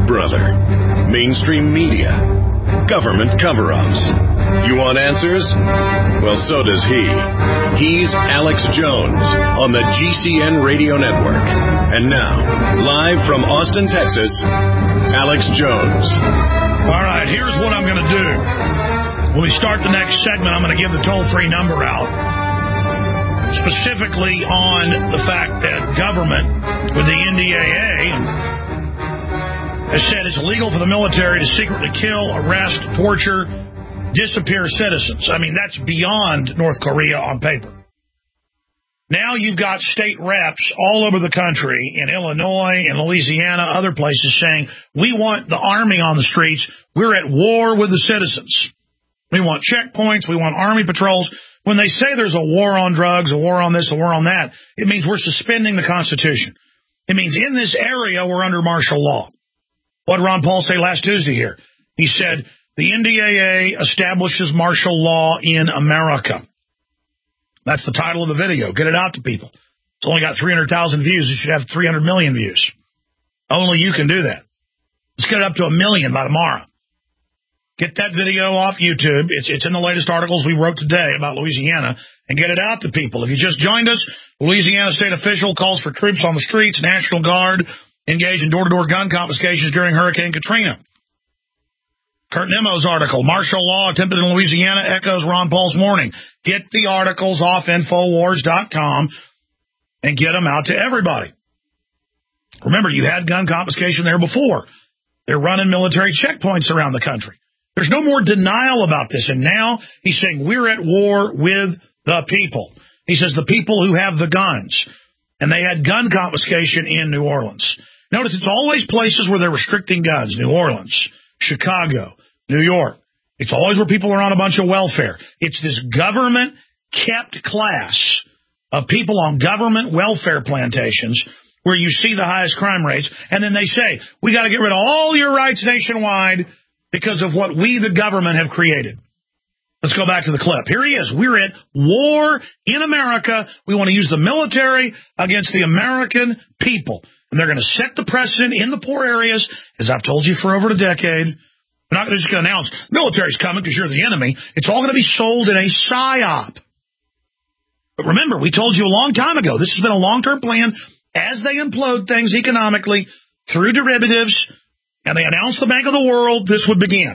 Big Brother, mainstream media, government cover-ups. You want answers? Well, so does he. He's Alex Jones on the GCN Radio Network. And now, live from Austin, Texas, Alex Jones. All right, here's what I'm going to do. When we start the next segment, I'm going to give the toll-free number out, specifically on the fact that government, with the NDAA, has said it's illegal for the military to secretly kill, arrest, torture, disappear citizens. I mean, that's beyond North Korea on paper. Now you've got state reps all over the country, in Illinois, in Louisiana, other places, saying, we want the army on the streets. We're at war with the citizens. We want checkpoints. We want army patrols. When they say there's a war on drugs, a war on this, a war on that, it means we're suspending the Constitution. It means in this area we're under martial law. What did Ron Paul say last Tuesday here? He said, the NDAA establishes martial law in America. That's the title of the video. Get it out to people. It's only got 300,000 views. It should have 300 million views. Only you can do that. Let's get it up to 1 million by tomorrow. Get that video off YouTube. It's in the latest articles we wrote today about Louisiana, and get it out to people. If you just joined us, Louisiana state official calls for troops on the streets, National Guard, engage in door-to-door gun confiscations during Hurricane Katrina. Kurt Nemo's article, Martial Law Attempted in Louisiana Echoes Ron Paul's Warning. Get the articles off Infowars.com and get them out to everybody. Remember, you had gun confiscation there before. They're running military checkpoints around the country. There's no more denial about this. And now he's saying we're at war with the people. He says the people who have the guns. And they had gun confiscation in New Orleans. Notice it's always places where they're restricting guns. New Orleans, Chicago, New York. It's always where people are on a bunch of welfare. It's this government-kept class of people on government welfare plantations where you see the highest crime rates. And then they say, we got to get rid of all your rights nationwide because of what we, the government, have created. Let's go back to the clip. Here he is. We're at war in America. We want to use the military against the American people. And they're going to set the precedent in the poor areas, as I've told you for over a decade. We're not just going to announce, military's coming because you're the enemy. It's all going to be sold in a psyop. But remember, we told you a long time ago, this has been a long-term plan. As they implode things economically through derivatives, and they announce the Bank of the World, this would begin.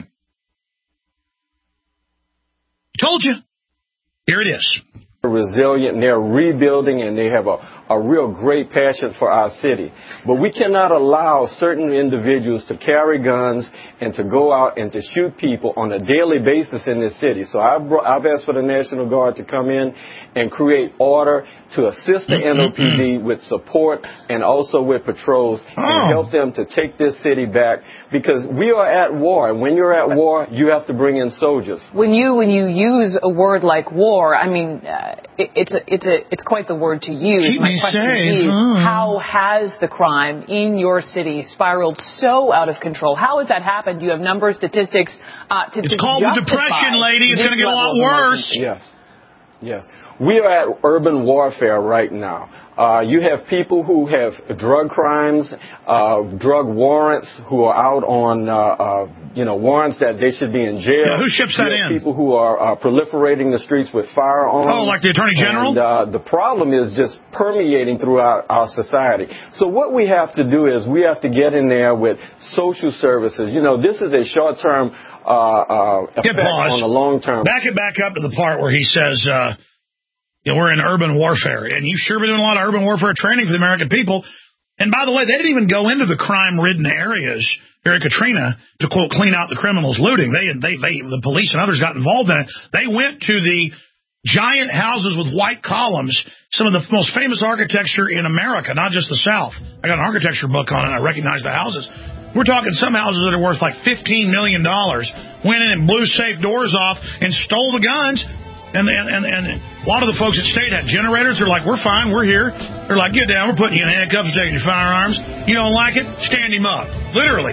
Told you. Here it is. Resilient, and they're rebuilding, and they have a real great passion for our city. But we cannot allow certain individuals to carry guns and to go out and to shoot people on a daily basis in this city. So I've asked for the National Guard to come in and create order to assist the NOPD with support and also with patrols and help them to take this city back, because we are at war. And when you're at war, you have to bring in soldiers. When you use a word like war, I mean, it's quite the word to use. Keep My me question safe. is, how has the crime in your city spiraled so out of control? How has that happened? Do you have numbers, statistics to It's called the Depression, lady. It's going to get a lot worse. Yes. We are at urban warfare right now. You have people who have drug crimes, drug warrants, who are out on, warrants that they should be in jail. Yeah, who ships that in? People who are proliferating the streets with firearms. Oh, like the Attorney General? And the problem is just permeating throughout our society. So what we have to do is we have to get in there with social services. You know, this is a short-term effect on the long-term. Back up to the part where he says, we're in urban warfare. And you've sure been doing a lot of urban warfare training for the American people. And by the way, they didn't even go into the crime-ridden areas during Katrina to, quote, clean out the criminals looting. The police and others got involved in it. They went to the giant houses with white columns, some of the most famous architecture in America, not just the South. I got an architecture book on it. I recognize the houses. We're talking some houses that are worth like $15 million. Went in and blew safe doors off and stole the guns. And a lot of the folks that stayed had generators. They're like, we're fine, we're here. They're like, get down, we're putting you in handcuffs, taking your firearms. You don't like it? Stand him up. Literally.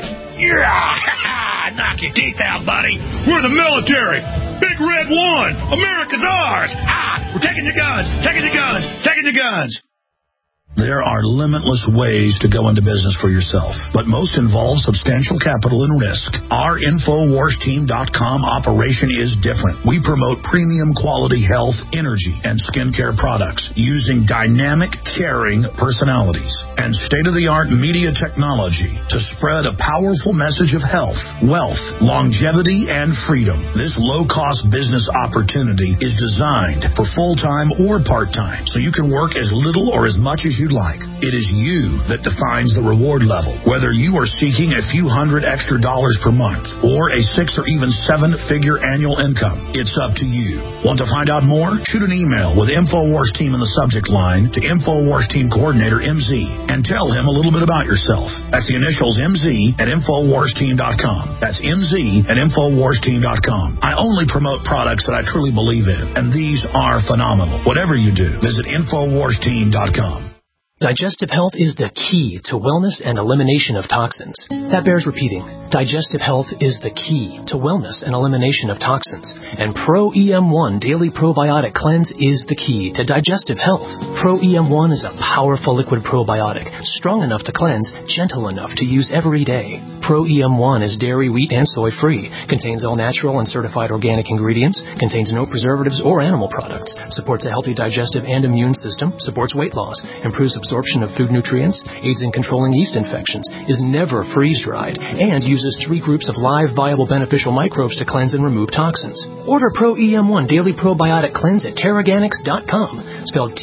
Yeah, knock your teeth out, buddy. We're the military. Big Red One. America's ours. We're taking your guns, taking your guns, taking your guns. There are limitless ways to go into business for yourself, but most involve substantial capital and risk. Our InfoWarsTeam.com operation is different. We promote premium quality health, energy, and skincare products using dynamic, caring personalities and state-of-the-art media technology to spread a powerful message of health, wealth, longevity, and freedom. This low-cost business opportunity is designed for full-time or part-time, so you can work as little or as much as you'd like. It is you that defines the reward level, whether you are seeking a few $100 extra per month or a 6 or even 7-figure annual income. It's up to you. Want to find out more? Shoot an email with InfoWars Team in the subject line to InfoWars Team Coordinator MZ and tell him a little bit about yourself. That's the initials MZ at InfoWarsTeam.com. That's MZ at InfoWarsTeam.com. I only promote products that I truly believe in, and these are phenomenal. Whatever you do, visit InfoWarsTeam.com. Digestive health is the key to wellness and elimination of toxins. That bears repeating. Digestive health is the key to wellness and elimination of toxins. And Pro EM1 Daily Probiotic Cleanse is the key to digestive health. Pro EM1 is a powerful liquid probiotic, strong enough to cleanse, gentle enough to use every day. Pro EM1 is dairy, wheat, and soy free, contains all natural and certified organic ingredients, contains no preservatives or animal products, supports a healthy digestive and immune system, supports weight loss, improves absorption of food nutrients, aids in controlling yeast infections, is never freeze-dried, and uses 3 groups of live, viable, beneficial microbes to cleanse and remove toxins. Order Pro EM1 Daily Probiotic Cleanse at Teraganix.com, spelled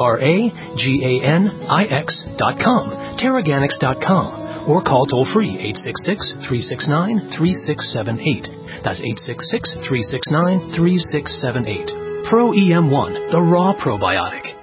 TERAGANIX.com, Teraganix.com, or call toll-free 866-369-3678. That's 866-369-3678. Pro EM1, the raw probiotic.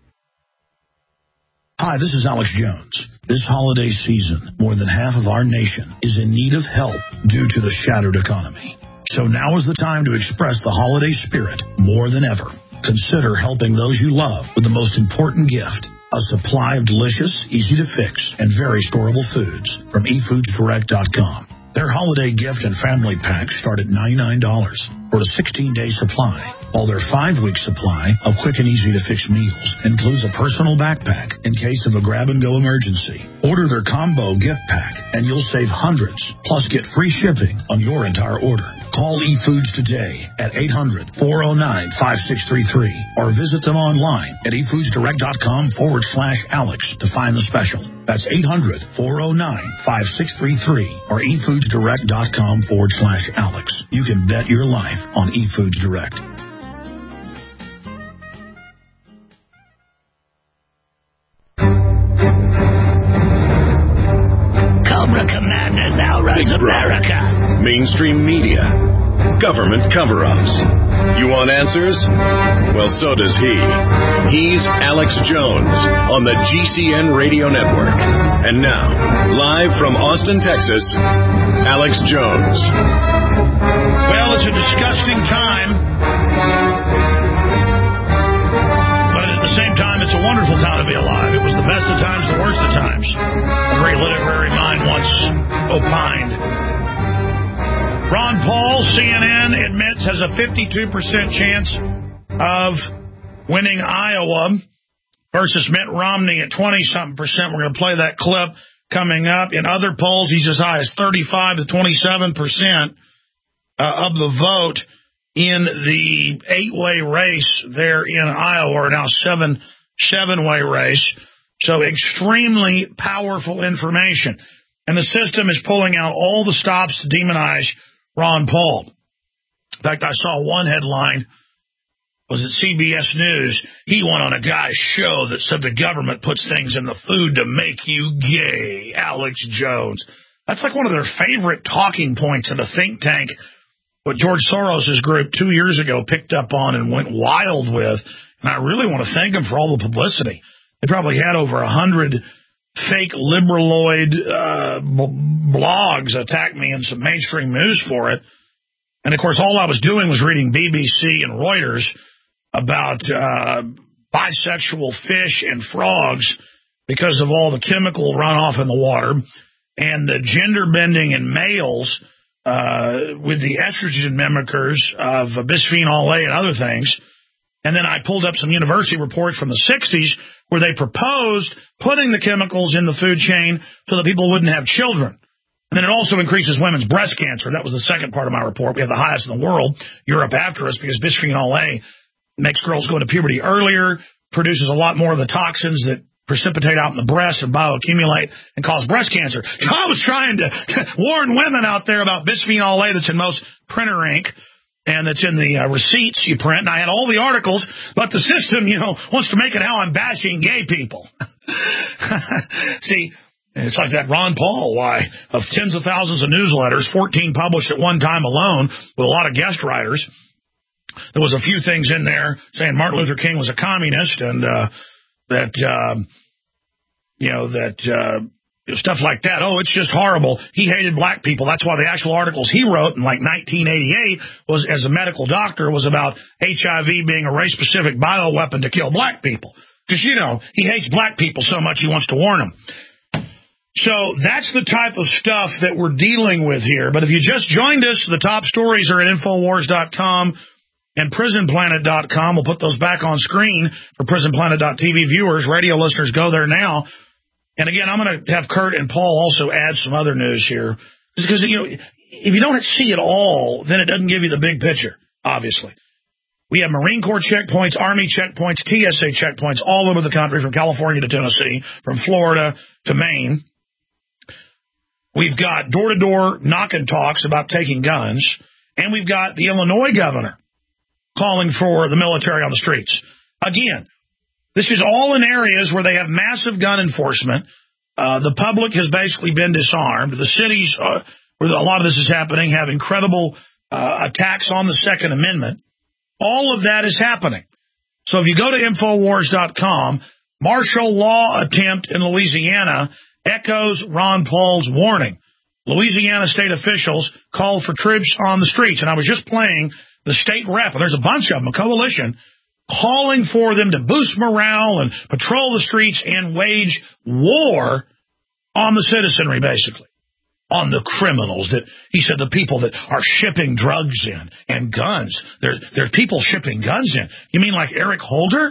Hi, this is Alex Jones. This holiday season, more than half of our nation is in need of help due to the shattered economy. So now is the time to express the holiday spirit more than ever. Consider helping those you love with the most important gift, a supply of delicious, easy-to-fix, and very storable foods from eFoodsDirect.com. Their holiday gift and family packs start at $99 for a 16-day supply, while their 5-week supply of quick and easy-to-fix meals includes a personal backpack in case of a grab-and-go emergency. Order their combo gift pack, and you'll save hundreds, plus get free shipping on your entire order. Call eFoods today at 800-409-5633 or visit them online at eFoodsDirect.com/Alex to find the special. That's 800-409-5633 or eFoodsDirect.com/Alex. You can bet your life on eFoods Direct. Cobra Commander now runs America. Mainstream media, government cover-ups. You want answers? Well, so does he. He's Alex Jones on the GCN Radio Network. And now, live from Austin, Texas, Alex Jones. Well, it's a disgusting time, but at the same time, it's a wonderful time to be alive. It was the best of times, the worst of times. A great literary mind once opined. Ron Paul, CNN, admits has a 52% chance of winning Iowa versus Mitt Romney at 20-something%. We're going to play that clip coming up. In other polls, he's as high as 35 to 27% of the vote in the 8-way race there in Iowa, or now 7-way race. So extremely powerful information. And the system is pulling out all the stops to demonize Ron Paul. In fact, I saw one headline, was it CBS News? He went on a guy's show that said the government puts things in the food to make you gay. Alex Jones. That's like one of their favorite talking points in a think tank, what George Soros' group 2 years ago picked up on and went wild with. And I really want to thank them for all the publicity. They probably had over 100 fake liberaloid blogs attack me in some mainstream news for it. And, of course, all I was doing was reading BBC and Reuters about bisexual fish and frogs because of all the chemical runoff in the water and the gender bending in males with the estrogen mimickers of bisphenol A and other things. And then I pulled up some university reports from the 60s where they proposed putting the chemicals in the food chain so that people wouldn't have children. And then it also increases women's breast cancer. That was the second part of my report. We have the highest in the world, Europe after us, because bisphenol A makes girls go into puberty earlier, produces a lot more of the toxins that precipitate out in the breast and bioaccumulate and cause breast cancer. So I was trying to warn women out there about bisphenol A that's in most printer ink and that's in the receipts you print. And I had all the articles, but the system, wants to make it how I'm bashing gay people. See, it's like that Ron Paul, of tens of thousands of newsletters, 14 published at one time alone with a lot of guest writers. There was a few things in there saying Martin Luther King was a communist and stuff like that. Oh, it's just horrible. He hated black people. That's why the actual articles he wrote in 1988 was, as a medical doctor, was about HIV being a race-specific bioweapon to kill black people. Because, he hates black people so much he wants to warn them. So that's the type of stuff that we're dealing with here. But if you just joined us, the top stories are at Infowars.com and PrisonPlanet.com. We'll put those back on screen for PrisonPlanet.tv viewers. Radio listeners, go there now. And again, I'm going to have Kurt and Paul also add some other news here. Because, if you don't see it all, then it doesn't give you the big picture, obviously. We have Marine Corps checkpoints, Army checkpoints, TSA checkpoints all over the country, from California to Tennessee, from Florida to Maine. We've got door-to-door knock-and talks about taking guns, and we've got the Illinois governor calling for the military on the streets. Again, this is all in areas where they have massive gun enforcement. The public has basically been disarmed. The cities where a lot of this is happening have incredible attacks on the Second Amendment. All of that is happening. So if you go to Infowars.com, martial law attempt in Louisiana echoes Ron Paul's warning. Louisiana state officials called for troops on the streets. And I was just playing the state rep, and there's a bunch of them, a coalition, calling for them to boost morale and patrol the streets and wage war on the citizenry, basically, on the criminals. That he said the people that are shipping drugs in and guns. There's people shipping guns in. You mean like Eric Holder?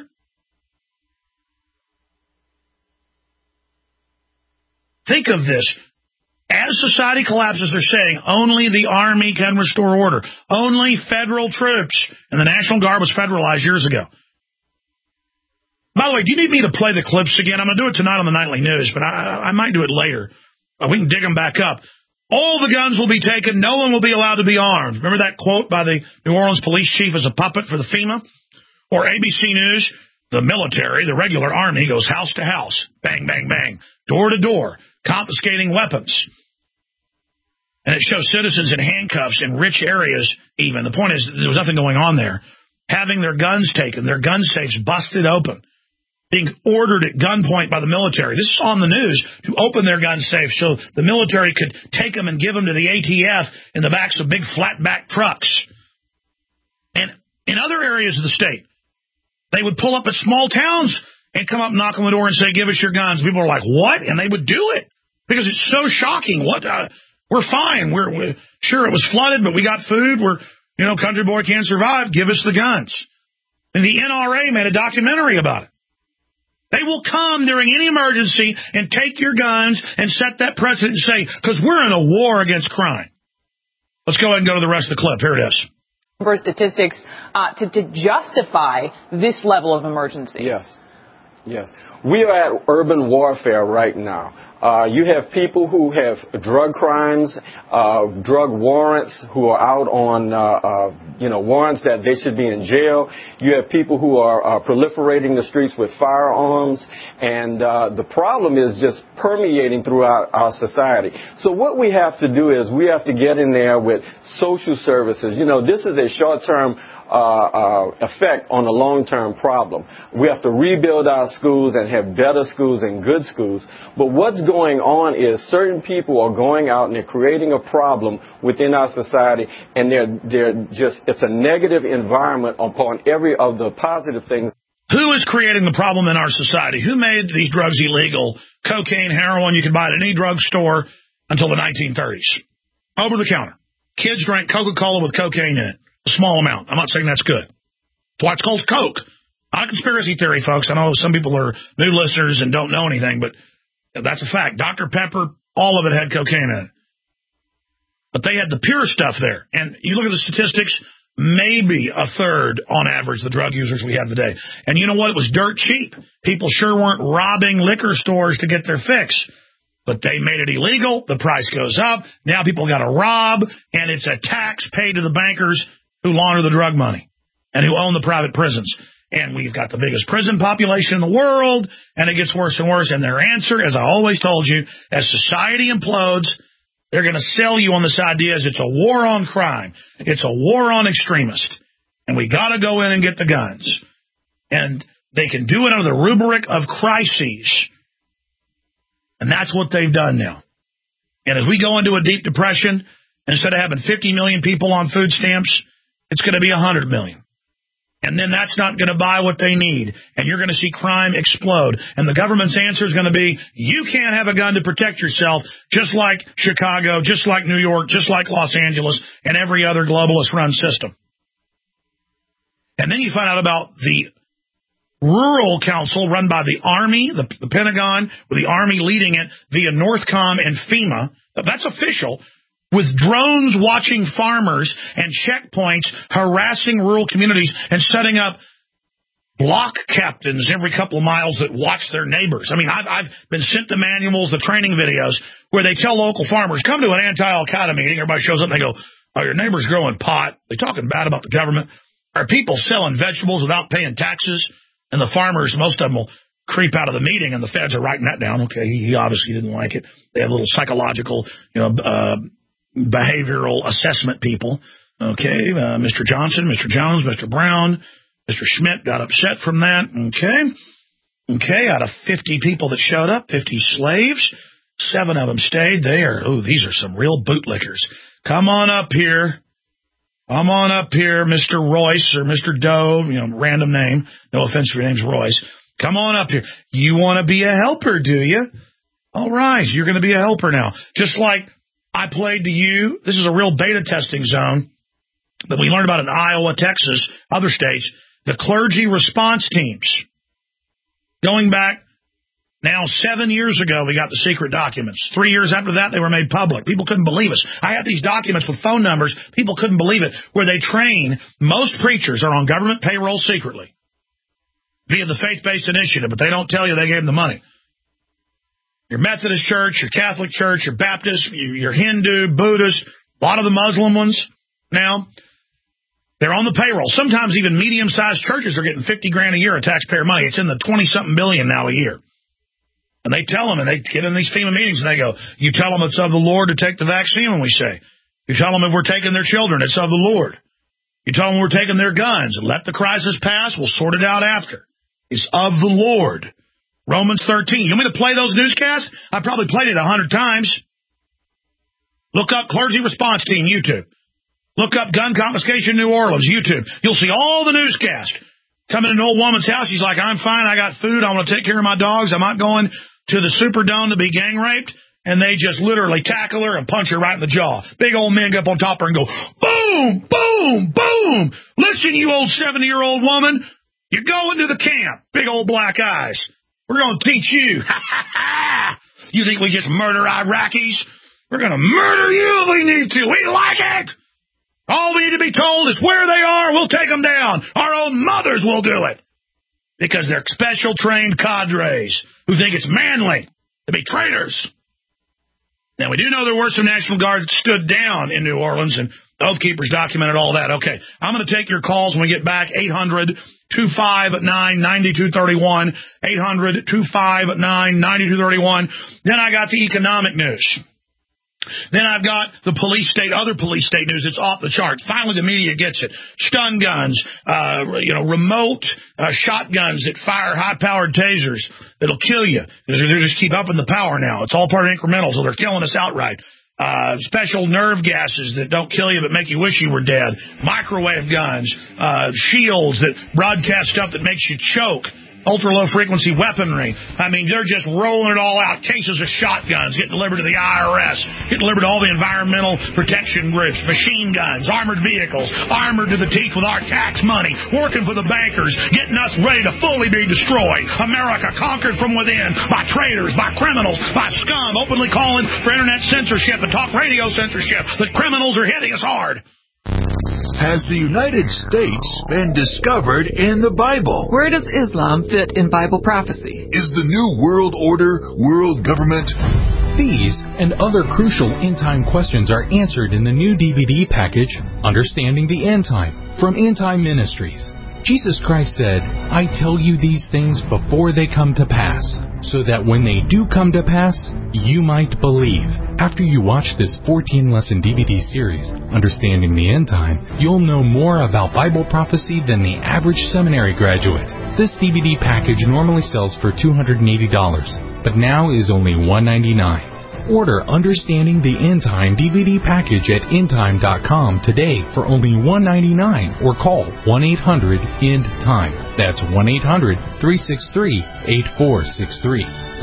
Think of this. As society collapses, they're saying only the Army can restore order. Only federal troops. And the National Guard was federalized years ago. By the way, do you need me to play the clips again? I'm going to do it tonight on the Nightly News, but I might do it later. We can dig them back up. All the guns will be taken. No one will be allowed to be armed. Remember that quote by the New Orleans police chief as a puppet for the FEMA? Or ABC News, the military, the regular Army, goes house to house. Bang, bang, bang. Door to door. Confiscating weapons. And it shows citizens in handcuffs in rich areas even. The point is, there was nothing going on there. Having their guns taken, their gun safes busted open. Being ordered at gunpoint by the military. This is on the news, to open their gun safes so the military could take them and give them to the ATF in the backs of big flatback trucks. And in other areas of the state, they would pull up at small towns and come up and knock on the door and say, give us your guns. People are like, what? And they would do it because it's so shocking. What? We're fine. We're sure it was flooded, but we got food. Country boy can't survive. Give us the guns. And the NRA made a documentary about it. They will come during any emergency and take your guns and set that precedent and say, because we're in a war against crime. Let's go ahead and go to the rest of the clip. Here it is. For statistics to justify this level of emergency. Yes. We are at urban warfare right now. You have people who have drug crimes, drug warrants, who are out on, warrants that they should be in jail. You have people who are proliferating the streets with firearms. And the problem is just permeating throughout our society. So what we have to do is we have to get in there with social services. This is a short-term effect on a long-term problem. We have to rebuild our schools and have better schools and good schools. But what's going on is certain people are going out and they're creating a problem within our society, and it's a negative environment upon every of the positive things. Who is creating the problem in our society? Who made these drugs illegal? Cocaine, heroin, you could buy it at any drugstore until the 1930s. Over the counter. Kids drank Coca-Cola with cocaine in it. A small amount. I'm not saying that's good. That's why it's called coke. Not a conspiracy theory, folks. I know some people are new listeners and don't know anything, but that's a fact. Dr. Pepper, all of it had cocaine in it. But they had the pure stuff there. And you look at the statistics, maybe a third on average the drug users we have today. And you know what? It was dirt cheap. People sure weren't robbing liquor stores to get their fix. But they made it illegal. The price goes up. Now people got to rob, and it's a tax paid to the bankers who launder the drug money and who own the private prisons. And we've got the biggest prison population in the world, and it gets worse and worse. And their answer, as I always told you, as society implodes, they're going to sell you on this idea as it's a war on crime. It's a war on extremists. And we got to go in and get the guns. And they can do it under the rubric of crises. And that's what they've done now. And as we go into a deep depression, instead of having 50 million people on food stamps, it's going to be 100 million. And then that's not going to buy what they need. And you're going to see crime explode. And the government's answer is going to be, you can't have a gun to protect yourself, just like Chicago, just like New York, just like Los Angeles, and every other globalist-run system. And then you find out about the Rural Council run by the Army, the Pentagon, with the Army leading it via Northcom and FEMA. That's official. With drones watching farmers and checkpoints harassing rural communities and setting up block captains every couple of miles that watch their neighbors. I mean, I've been sent the manuals, the training videos, where they tell local farmers, come to an anti-Al-Qaeda meeting. Everybody shows up and they go, oh, your neighbor's growing pot. They're talking bad about the government. Are people selling vegetables without paying taxes? And the farmers, most of them will creep out of the meeting, and the feds are writing that down. Okay, he obviously didn't like it. They have little psychological, behavioral assessment people. Okay, Mr. Johnson, Mr. Jones, Mr. Brown, Mr. Schmidt got upset from that. Okay, out of 50 people that showed up, 50 slaves, 7 of them stayed there. Oh, these are some real bootlickers. Come on up here. Come on up here, Mr. Royce or Mr. Doe, random name. No offense if your name's Royce. Come on up here. You want to be a helper, do you? All right, you're going to be a helper now. Just like I played to you. This is a real beta testing zone that we learned about in Iowa, Texas, other states. The clergy response teams. Going back now 7 years ago, we got the secret documents. 3 years after that, they were made public. People couldn't believe us. I had these documents with phone numbers. People couldn't believe it. Where they train, most preachers are on government payroll secretly via the faith-based initiative, but they don't tell you they gave them the money. Your Methodist church, your Catholic church, your Baptist, your Hindu, Buddhist, a lot of the Muslim ones now, they're on the payroll. Sometimes even medium-sized churches are getting $50,000 a year of taxpayer money. It's in the 20-something billion now a year. And they tell them, and they get in these FEMA meetings, and they go, you tell them it's of the Lord to take the vaccine when we say. You tell them if we're taking their children, it's of the Lord. You tell them we're taking their guns. Let the crisis pass. We'll sort it out after. It's of the Lord. Romans 13. You want me to play those newscasts? I probably played it 100 times. Look up Clergy Response Team, YouTube. Look up Gun Confiscation New Orleans, YouTube. You'll see all the newscasts. Coming to an old woman's house, she's like, I'm fine, I got food, I want to take care of my dogs, I'm not going to the Superdome to be gang raped. And they just literally tackle her and punch her right in the jaw. Big old men go up on top of her and go, boom, boom, boom. Listen, you old 70-year-old woman, you're going to the camp. Big old black eyes. We're going to teach you. You think we just murder Iraqis? We're going to murder you if we need to. We like it. All we need to be told is where they are. We'll take them down. Our own mothers will do it. Because they're special trained cadres who think it's manly to be traitors. Now, we do know there were some National Guard that stood down in New Orleans, and Oath Keepers documented all that. Okay, I'm going to take your calls when we get back. 800-259-9231. 800-259-9231. Then I got the economic news. Then I've got the other police state news. It's off the charts. Finally, the media gets it. Stun guns, remote shotguns that fire high-powered tasers that'll kill you. They just keep upping the power now. It's all part of incremental, so they're killing us outright. Special nerve gases that don't kill you but make you wish you were dead. Microwave guns, shields that broadcast stuff that makes you choke ultra-low frequency weaponry. I mean, they're just rolling it all out. Cases of shotguns get delivered to the IRS, get delivered to all the environmental protection groups, machine guns, armored vehicles, armored to the teeth with our tax money, working for the bankers, getting us ready to fully be destroyed. America conquered from within by traitors, by criminals, by scum, openly calling for internet censorship and talk radio censorship. The criminals are hitting us hard. Has the United States been discovered in the Bible? Where does Islam fit in Bible prophecy? Is the New World Order world government? These and other crucial end-time questions are answered in the new DVD package, Understanding the End Time, from End Time Ministries. Jesus Christ said, I tell you these things before they come to pass, so that when they do come to pass, you might believe. After you watch this 14-lesson DVD series, Understanding the End Time, you'll know more about Bible prophecy than the average seminary graduate. This DVD package normally sells for $280, but now is only $199. Order Understanding the End Time DVD package at endtime.com today for only $199 or call 1-800-END-TIME. That's 1-800-363-8463.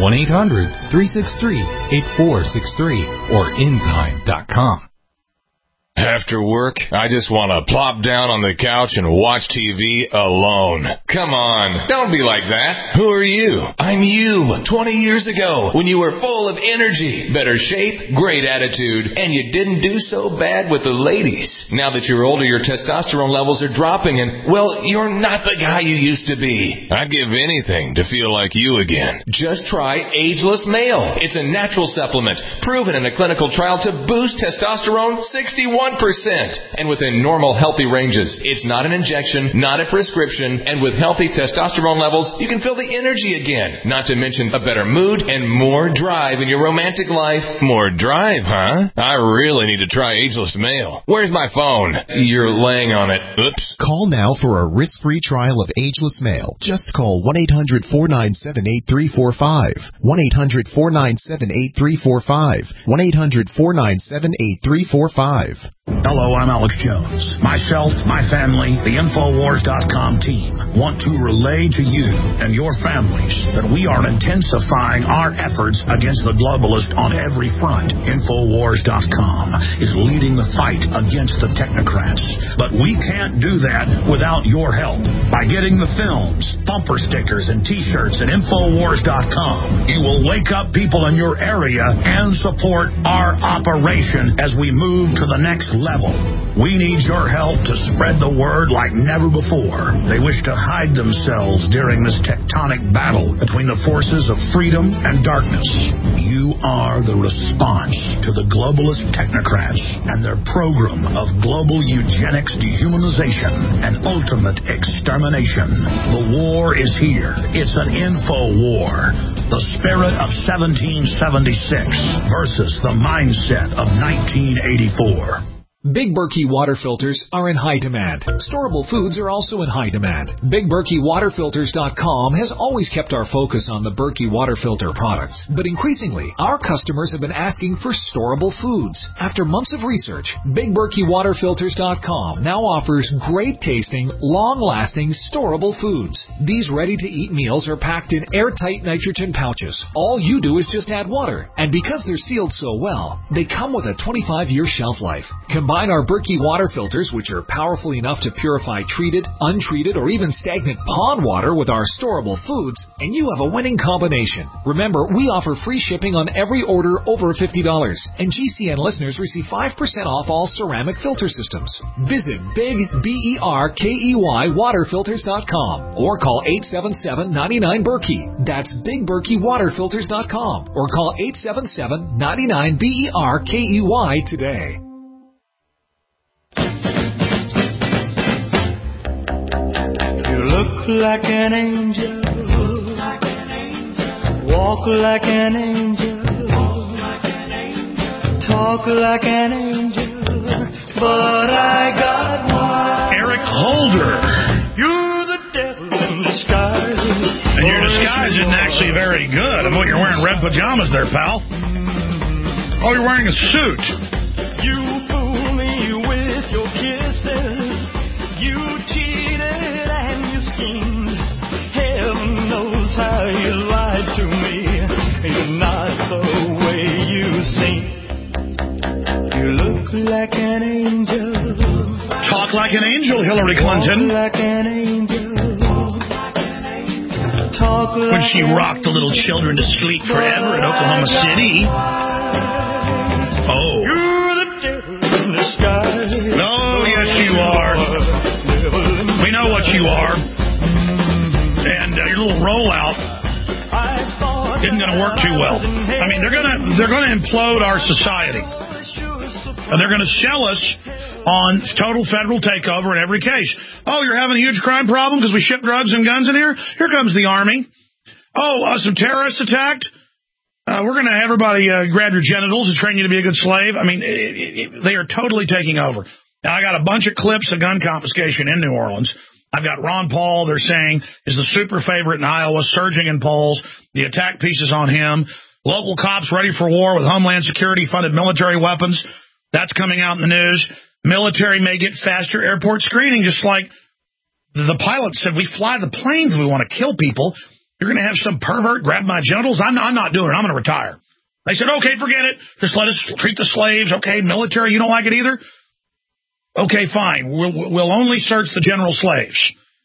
1-800-363-8463 or endtime.com. After work, I just want to plop down on the couch and watch TV alone. Come on, don't be like that. Who are you? I'm you 20 years ago when you were full of energy, better shape, great attitude, and you didn't do so bad with the ladies. Now that you're older, your testosterone levels are dropping and, well, you're not the guy you used to be. I'd give anything to feel like you again. Just try Ageless Male. It's a natural supplement proven in a clinical trial to boost testosterone 61%. And within normal, healthy ranges. It's not an injection, not a prescription, and with healthy testosterone levels, you can feel the energy again. Not to mention a better mood and more drive in your romantic life. More drive, huh? I really need to try Ageless Male. Where's my phone? You're laying on it. Oops. Call now for a risk-free trial of Ageless Male. Just call 1-800-497-8345. 1-800-497-8345. 1-800-497-8345. Hello, I'm Alex Jones. Myself, my family, the Infowars.com team want to relay to you and your families that we are intensifying our efforts against the globalist on every front. Infowars.com is leading the fight against the technocrats. But we can't do that without your help. By getting the films, bumper stickers, and T-shirts at Infowars.com, you will wake up people in your area and support our operation as we move to the next level. We need your help to spread the word like never before. They wish to hide themselves during this tectonic battle between the forces of freedom and darkness. You are the response to the globalist technocrats and their program of global eugenics, dehumanization, and ultimate extermination. The war is here. It's an info war. The spirit of 1776 versus the mindset of 1984. Big Berkey water filters are in high demand. Storable foods are also in high demand. BigBerkeyWaterFilters.com has always kept our focus on the Berkey water filter products. But increasingly, our customers have been asking for storable foods. After months of research, BigBerkeyWaterFilters.com now offers great-tasting, long-lasting, storable foods. These ready-to-eat meals are packed in airtight nitrogen pouches. All you do is just add water. And because they're sealed so well, they come with a 25-year shelf life. Combine our Berkey water filters, which are powerful enough to purify treated, untreated, or even stagnant pond water with our storable foods, and you have a winning combination. Remember, we offer free shipping on every order over $50, and GCN listeners receive 5% off all ceramic filter systems. Visit BigBerkeyWaterFilters.com or call 877-99-BERKEY. That's BigBerkeyWaterFilters.com or call 877-99-BERKEY today. Look like an angel, walk like an angel, talk like an angel, but I got one. Eric Holder. You're the devil in disguise. And your disguise isn't actually very good. I mean, you're wearing red pajamas there, pal. Oh, you're wearing a suit. You fool me with your kisses. You cheated and you schemed. Heaven how you lied to me. You're not the way you seem. You look like an angel. Talk like an angel, Hillary Clinton. Talk like an angel. Talk like when she rocked the little children to sleep forever in Oklahoma City. Oh. You're the devil in disguise. Oh, yes, you are. We know what you are. And your little rollout isn't going to work too well. I mean, they're going to implode our society. And they're going to sell us on total federal takeover in every case. Oh, you're having a huge crime problem because we ship drugs and guns in here? Here comes the Army. Oh, some terrorists attacked? We're going to have everybody grab your genitals and train you to be a good slave. I mean, they are totally taking over. Now, I got a bunch of clips of gun confiscation in New Orleans. I've got Ron Paul, they're saying, is the super favorite in Iowa, surging in polls. The attack pieces on him. Local cops ready for war with Homeland Security funded military weapons. That's coming out in the news. Military may get faster airport screening, just like the pilot said, we fly the planes, we want to kill people. You're going to have some pervert grab my genitals? I'm not doing it. I'm going to retire. They said, okay, forget it. Just let us treat the slaves. Okay, military, you don't like it either? Okay, fine. We'll only search the general slaves.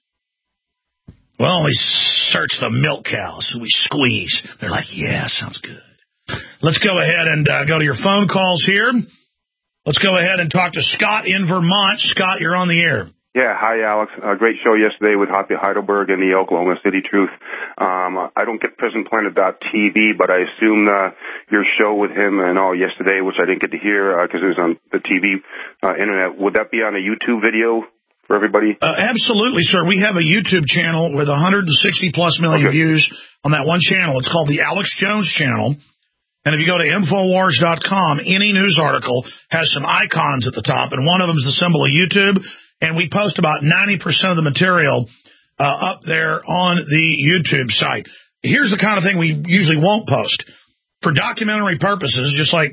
We'll only search the milk cows who we squeeze. They're like, yeah, sounds good. Let's go ahead and go to your phone calls here. Let's go ahead and talk to Scott in Vermont. Scott, you're on the air. Yeah, hi, Alex. Great show yesterday with Hoppy Heidelberg and the Oklahoma City Truth. I don't get PrisonPlanet.tv, but I assume your show with him and all yesterday, which I didn't get to hear because it was on the TV internet, would that be on a YouTube video for everybody? Absolutely, sir. We have a YouTube channel with 160-plus million views on that one channel. It's called the Alex Jones Channel. And if you go to Infowars.com, any news article has some icons at the top, and one of them is the symbol of YouTube. And we post about 90% of the material up there on the YouTube site. Here's the kind of thing we usually won't post. For documentary purposes, just like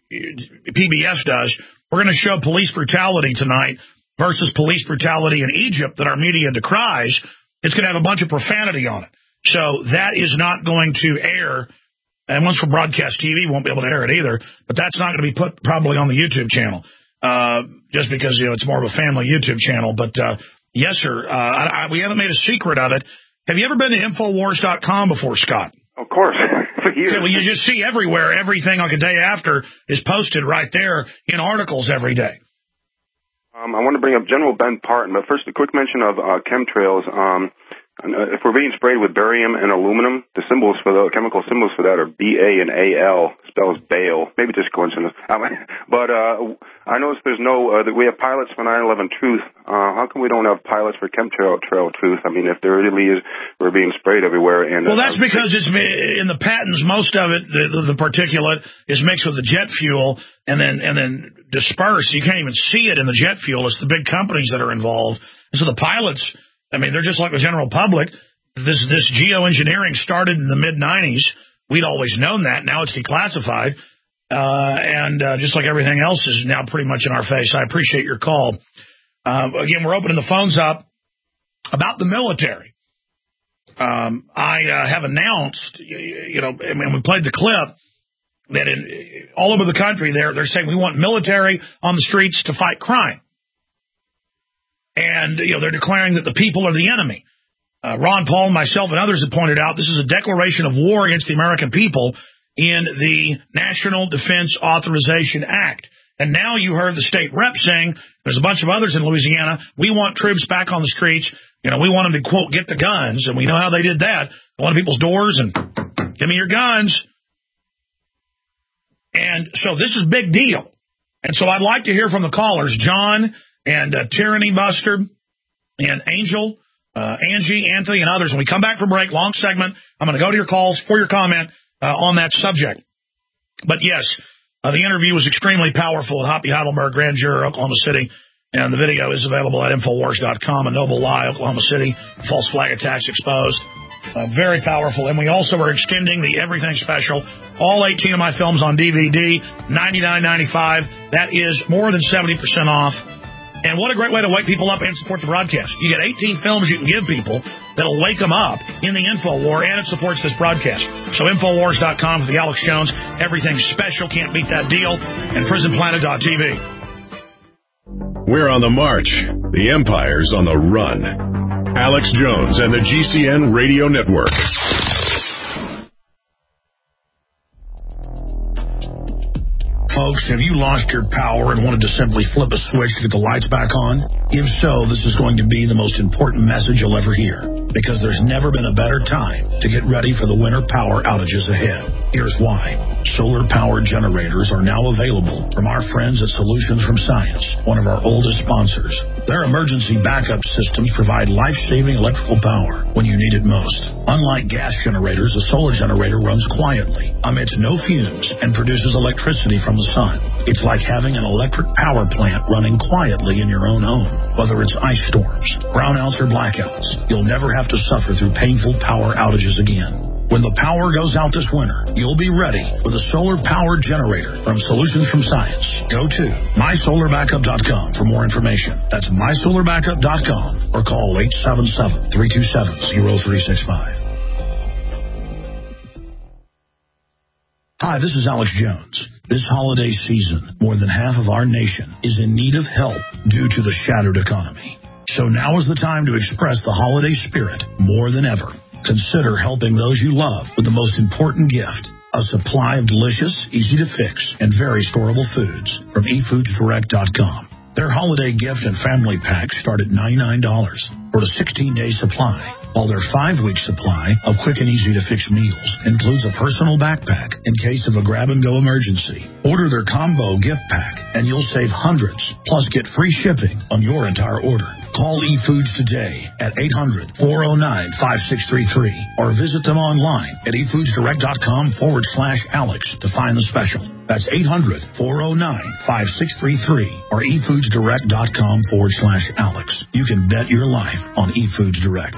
PBS does, we're going to show police brutality tonight versus police brutality in Egypt that our media decries. It's going to have a bunch of profanity on it. So that is not going to air. And once for broadcast TV, we won't be able to air it either. But that's not going to be put probably on the YouTube channel. Just because, it's more of a family YouTube channel. But, yes, sir, we haven't made a secret of it. Have you ever been to Infowars.com before, Scott? Of course. For years. Okay, well, you just see everywhere, everything like a day after is posted right there in articles every day. I want to bring up General Ben Parton, but first a quick mention of chemtrails. If we're being sprayed with barium and aluminum, the symbols for the chemical symbols for that are B-A and A-L, spells Bale. Maybe just coincidence. But I noticed there's that we have pilots for 9/11 Truth. How come we don't have pilots for Chemtrail Truth? I mean, if there really is, we're being sprayed everywhere. And well, that's because it's in the patents. Most of it, the particulate is mixed with the jet fuel and then dispersed. You can't even see it in the jet fuel. It's the big companies that are involved. And so the pilots, I mean, they're just like the general public. This geoengineering started in the mid-'90s. We'd always known that. Now it's declassified. And just like everything else is now pretty much in our face. I appreciate your call. Again, we're opening the phones up about the military. I have announced, and we played the clip, that in all over the country they're saying we want military on the streets to fight crime. And, they're declaring that the people are the enemy. Ron Paul, myself, and others have pointed out this is a declaration of war against the American people in the National Defense Authorization Act. And now you heard the state rep saying, there's a bunch of others in Louisiana, we want troops back on the streets. We want them to, quote, get the guns. And we know how they did that. Go on people's doors and give me your guns. And so this is a big deal. And so I'd like to hear from the callers, John and Tyranny Buster and Angel, Angie, Anthony, and others. When we come back from break, long segment, I'm going to go to your calls for your comment on that subject. But yes, the interview was extremely powerful with Hoppy Heidelberg, Grand Juror, Oklahoma City, and the video is available at Infowars.com and Noble Lie, Oklahoma City, false flag attacks exposed. Very powerful. And we also are extending the Everything Special. All 18 of my films on DVD, $99.95. That is more than 70% off. And what a great way to wake people up and support the broadcast. You get 18 films you can give people that'll wake them up in the InfoWar, and it supports this broadcast. So Infowars.com for the Alex Jones. Everything special, can't beat that deal. And PrisonPlanet.tv. We're on the march. The empire's on the run. Alex Jones and the GCN Radio Network. Folks, have you lost your power and wanted to simply flip a switch to get the lights back on? If so, this is going to be the most important message you'll ever hear, because there's never been a better time to get ready for the winter power outages ahead. Here's why. Solar-powered generators are now available from our friends at Solutions from Science, one of our oldest sponsors. Their emergency backup systems provide life-saving electrical power when you need it most. Unlike gas generators, a solar generator runs quietly, emits no fumes, and produces electricity from the sun. It's like having an electric power plant running quietly in your own home. Whether it's ice storms, brownouts, or blackouts, you'll never have to suffer through painful power outages again. When the power goes out this winter, you'll be ready with a solar-powered generator from Solutions from Science. Go to mysolarbackup.com for more information. That's mysolarbackup.com or call 877-327-0365. Hi, this is Alex Jones. This holiday season, more than half of our nation is in need of help due to the shattered economy. So now is the time to express the holiday spirit more than ever. Consider helping those you love with the most important gift, a supply of delicious, easy-to-fix, and very storable foods from eFoodsDirect.com. Their holiday gift and family packs start at $99 for a 16-day supply, while their 5-week supply of quick and easy-to-fix meals includes a personal backpack in case of a grab-and-go emergency. Order their combo gift pack, and you'll save hundreds, plus get free shipping on your entire order. Call eFoods today at 800-409-5633 or visit them online at eFoodsDirect.com/Alex to find the special. That's 800-409-5633 or eFoodsDirect.com/Alex. You can bet your life on eFoods Direct.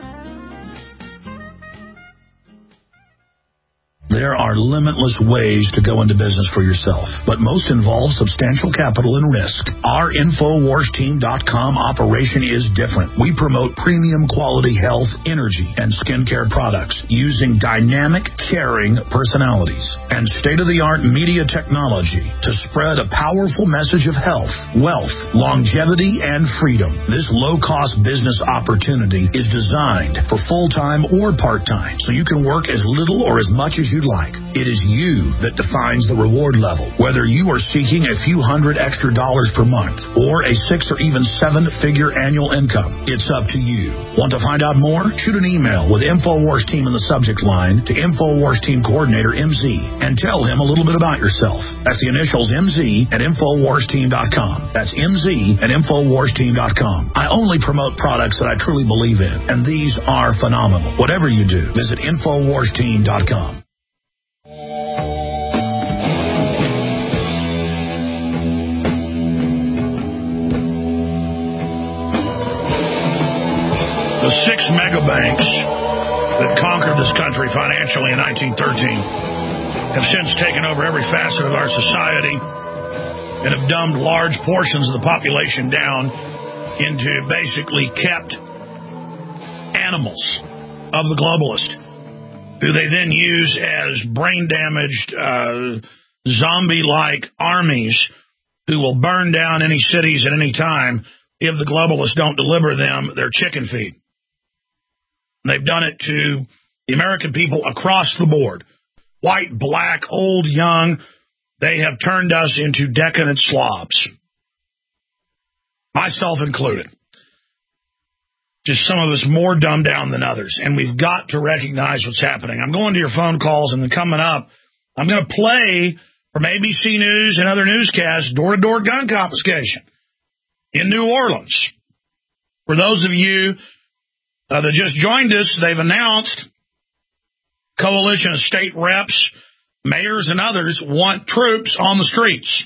There are limitless ways to go into business for yourself, but most involve substantial capital and risk. Our InfoWarsTeam.com operation is different. We promote premium quality health, energy, and skincare products using dynamic, caring personalities and state-of-the-art media technology to spread a powerful message of health, wealth, longevity, and freedom. This low-cost business opportunity is designed for full-time or part-time, so you can work as little or as much as you'd like. It is you that defines the reward level, whether you are seeking a few $100 extra per month or a 6 or even 7-figure annual income. It's up to you. Want to find out more? Shoot an email with InfoWars Team in the subject line to InfoWars Team Coordinator MZ and tell him a little bit about yourself. That's the initials MZ at InfoWarsTeam.com. That's MZ at InfoWarsTeam.com. I only promote products that I truly believe in, and these are phenomenal. Whatever you do, visit InfoWarsTeam.com. The 6 megabanks that conquered this country financially in 1913 have since taken over every facet of our society and have dumbed large portions of the population down into basically kept animals of the globalist, who they then use as brain-damaged, zombie-like armies who will burn down any cities at any time if the globalists don't deliver them their chicken feed. They've done it to the American people across the board. White, black, old, young. They have turned us into decadent slobs. Myself included. Just some of us more dumbed down than others. And we've got to recognize what's happening. I'm going to your phone calls, and then coming up, I'm going to play from ABC News and other newscasts door-to-door gun confiscation in New Orleans. For those of you that just joined us, they've announced coalition of state reps, mayors, and others want troops on the streets.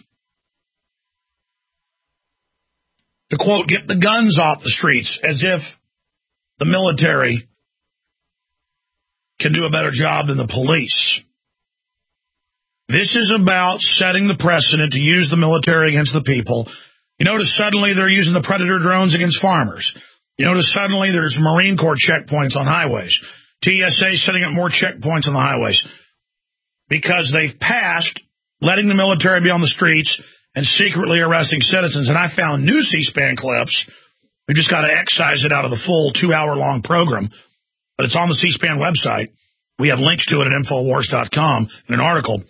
To quote, get the guns off the streets, as if the military can do a better job than the police. This is about setting the precedent to use the military against the people. You notice suddenly they're using the Predator drones against farmers. You notice suddenly there's Marine Corps checkpoints on highways. TSA setting up more checkpoints on the highways because they've passed letting the military be on the streets and secretly arresting citizens. And I found new C-SPAN clips. We just got to excise it out of the full 2-hour-long program. But it's on the C-SPAN website. We have links to it at Infowars.com in an article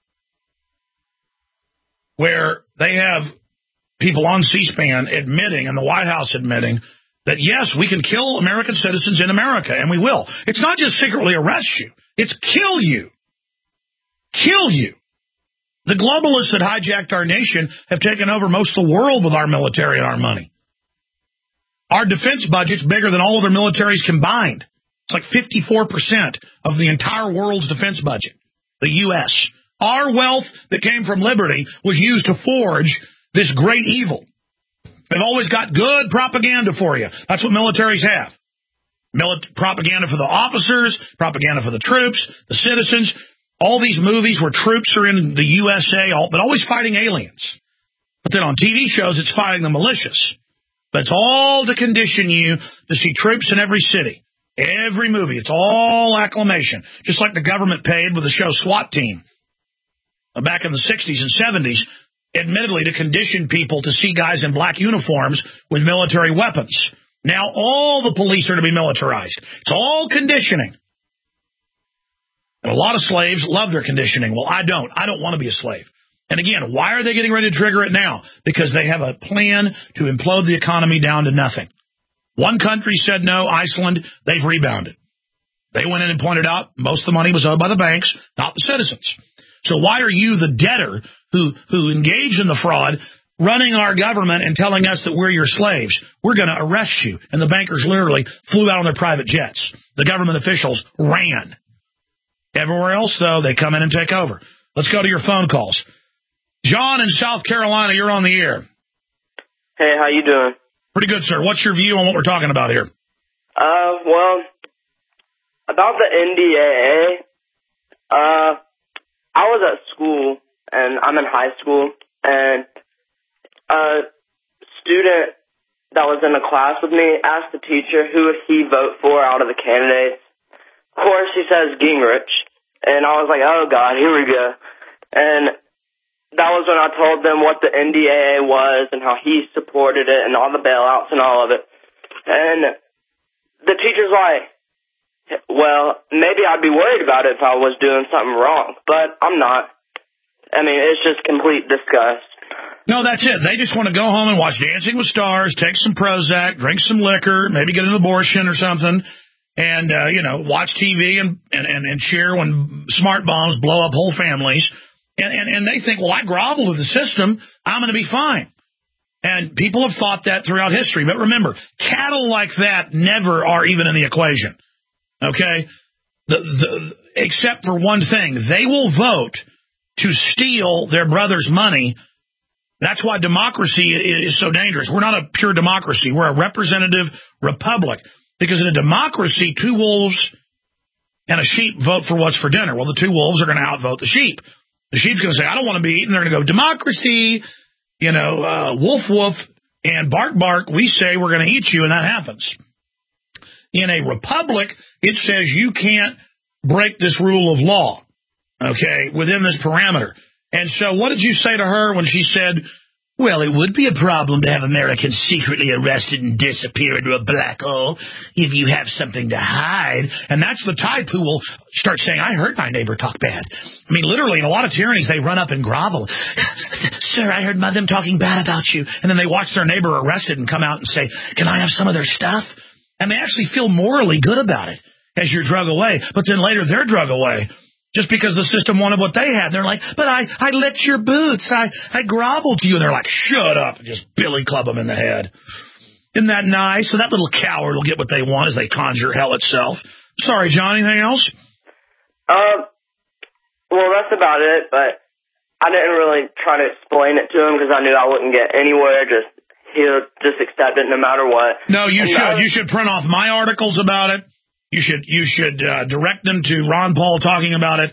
where they have people on C-SPAN admitting, and the White House admitting, that, yes, we can kill American citizens in America, and we will. It's not just secretly arrest you. It's kill you. Kill you. The globalists that hijacked our nation have taken over most of the world with our military and our money. Our defense budget's bigger than all other militaries combined. It's like 54% of the entire world's defense budget, the U.S. Our wealth that came from liberty was used to forge this great evil. They've always got good propaganda for you. That's what militaries have. Propaganda for the officers, propaganda for the troops, the citizens. All these movies where troops are in the USA, but always fighting aliens. But then on TV shows, it's fighting the malicious. But it's all to condition you to see troops in every city. Every movie, it's all acclamation. Just like the government paid with the show SWAT Team back in the 60s and 70s, admittedly to condition people to see guys in black uniforms with military weapons. Now all the police are to be militarized. It's all conditioning. And a lot of slaves love their conditioning. Well, I don't. I don't want to be a slave. And again, why are they getting ready to trigger it now? Because they have a plan to implode the economy down to nothing. One country said no, Iceland, they've rebounded. They went in and pointed out most of the money was owed by the banks, not the citizens. So why are you, the debtor who engaged in the fraud, running our government and telling us that we're your slaves? We're going to arrest you. And the bankers literally flew out on their private jets. The government officials ran. Everywhere else, though, they come in and take over. Let's go to your phone calls. John in South Carolina, you're on the air. Hey, how you doing? Pretty good, sir. What's your view on what we're talking about here? Well, about the NDAA, I was at school, and I'm in high school, and a student that was in a class with me asked the teacher who would he vote for out of the candidates. Of course, he says Gingrich, and I was like, oh, God, here we go. And that was when I told them what the NDAA was and how he supported it and all the bailouts and all of it. And the teacher's like, well, maybe I'd be worried about it if I was doing something wrong, but I'm not. I mean, it's just complete disgust. No, that's it. They just want to go home and watch Dancing with Stars, take some Prozac, drink some liquor, maybe get an abortion or something, and, watch TV and cheer when smart bombs blow up whole families. And they think, well, I grovel to the system, I'm going to be fine. And people have thought that throughout history. But remember, cattle like that never are even in the equation. Okay? Except for one thing. They will vote to steal their brother's money. That's why democracy is so dangerous. We're not a pure democracy. We're a representative republic. Because in a democracy, 2 wolves and a sheep vote for what's for dinner. Well, the 2 wolves are going to outvote the sheep. The sheep's going to say, I don't want to be eaten. They're going to go, democracy, woof, woof, and bark, bark. We say we're going to eat you, and that happens. In a republic, it says you can't break this rule of law, okay, within this parameter. And so what did you say to her when she said, well, it would be a problem to have Americans secretly arrested and disappear into a black hole if you have something to hide. And that's the type who will start saying, I heard my neighbor talk bad. I mean, literally, in a lot of tyrannies, they run up and grovel. Sir, I heard them talking bad about you. And then they watch their neighbor arrested and come out and say, can I have some of their stuff? And they actually feel morally good about it as you're drug away. But then later they're drug away. Just because the system wanted what they had. And they're like, but I licked your boots. I groveled to you. And they're like, shut up. And just billy club them in the head. Isn't that nice? So that little coward will get what they want as they conjure hell itself. Sorry, John, anything else? Well, that's about it. But I didn't really try to explain it to him because I knew I wouldn't get anywhere. He'll just accept it no matter what. No, you should. You should print off my articles about it. You should direct them to Ron Paul talking about it.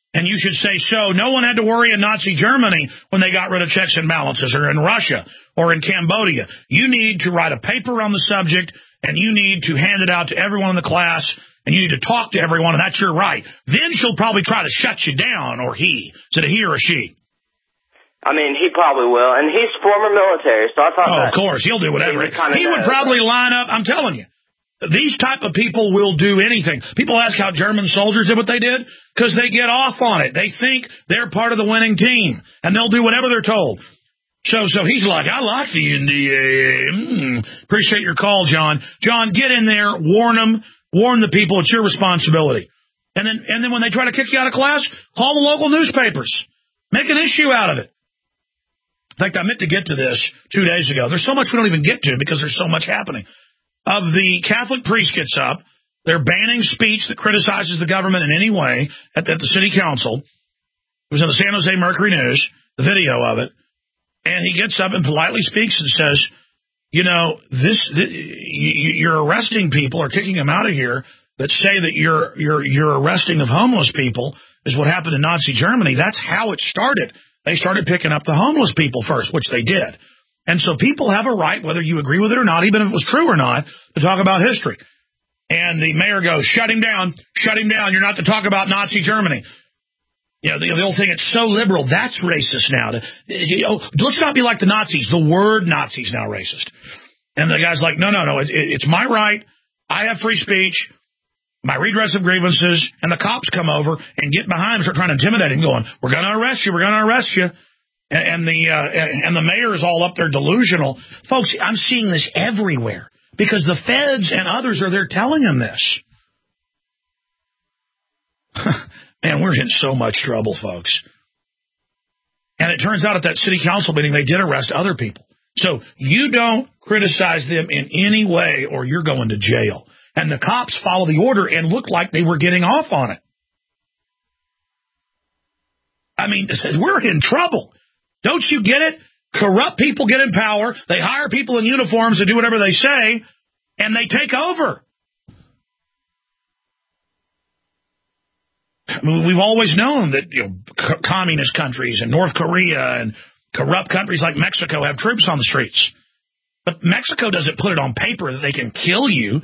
And you should say so. No one had to worry in Nazi Germany when they got rid of checks and balances, or in Russia, or in Cambodia. You need to write a paper on the subject, and you need to hand it out to everyone in the class, and you need to talk to everyone, and that's your right. Then she'll probably try to shut you down, or he. Is it a he or a she? I mean, he probably will, and he's former military, so I thought of course, he'll do whatever. He would probably line up, I'm telling you. These type of people will do anything. People ask how German soldiers did what they did, because they get off on it. They think they're part of the winning team, and they'll do whatever they're told. So he's like, I like the NDA. Appreciate your call, John. John, get in there, warn them, warn the people. It's your responsibility. And then when they try to kick you out of class, call the local newspapers. Make an issue out of it. In fact, I meant to get to this 2 days ago. There's so much we don't even get to because there's so much happening. Of the Catholic priest gets up, they're banning speech that criticizes the government in any way at the city council. It was in the San Jose Mercury News, the video of it. And he gets up and politely speaks and says, you know, you're arresting people or kicking them out of here that say that your arresting of homeless people is what happened in Nazi Germany. That's how it started. They started picking up the homeless people first, which they did. And so people have a right, whether you agree with it or not, even if it was true or not, to talk about history. And the mayor goes, shut him down. You're not to talk about Nazi Germany. You know, the old thing, it's so liberal. That's racist now. Let's not be like the Nazis. The word Nazi is now racist. And the guy's like, no. It's my right. I have free speech. My redress of grievances. And the cops come over and get behind him, start trying to intimidate him, going, we're going to arrest you. And the mayor is all up there delusional. Folks, I'm seeing this everywhere because the feds and others are there telling him this. Man, we're in so much trouble, folks. And it turns out at that city council meeting, they did arrest other people. So you don't criticize them in any way or you're going to jail. And the cops follow the order and look like they were getting off on it. I mean, we're in trouble. Don't you get it? Corrupt people get in power. They hire people in uniforms to do whatever they say, and they take over. I mean, we've always known that communist countries and North Korea and corrupt countries like Mexico have troops on the streets. But Mexico doesn't put it on paper that they can kill you.